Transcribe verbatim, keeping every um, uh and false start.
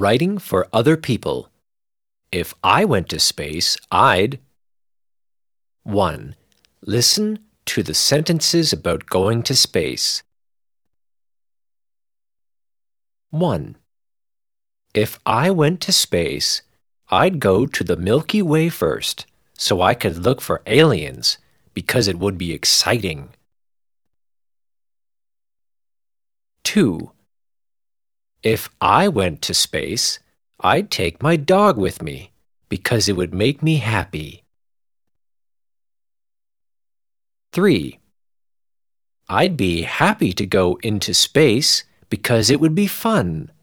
writing for other people. If I went to space, I'd one. Listen to the sentences about going to space. one. If I went to space, I'd go to the Milky Way first, so I could look for aliens, because it would be exciting. two. If I went to space, I'd take my dog with me, because it would make me happy. three. I'd be happy to go into space because it would be fun.